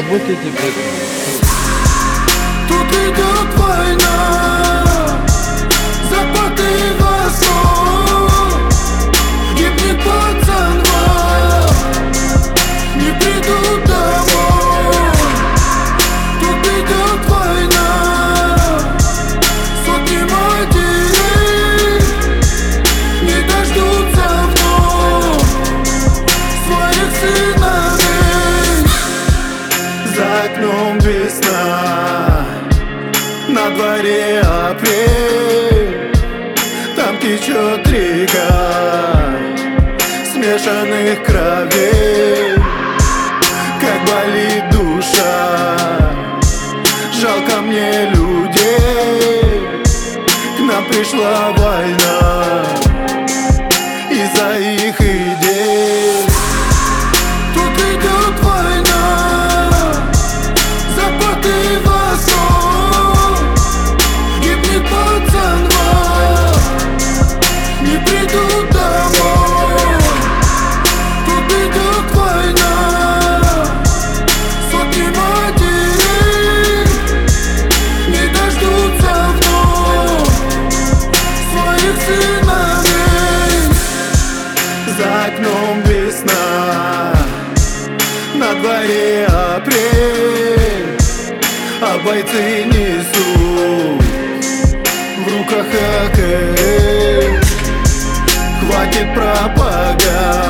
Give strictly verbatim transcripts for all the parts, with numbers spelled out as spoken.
работайте прекрасно. Тут идет война, запады восток, гибнет пацанва, не придут домой. Тут идет война, сотни матерей не дождутся вновь своих сыновей. За окном весна, на дворе апрель, там течет река смешанных кровей. Как болит душа, жалко мне людей. К нам пришла война из-за их идей. Тут идет война, запад и восток, гибнет пацанва, не придут домой. Тут идет война, сотни матерей не дождутся вновь своих сыновей. За окном весна, на дворе апрель, а бойцы несут в руках а ка эс. Хватит пропаганд,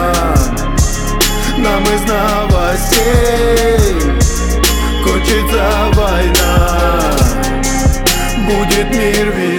нам из новостей. Кончится война, будет мир везде.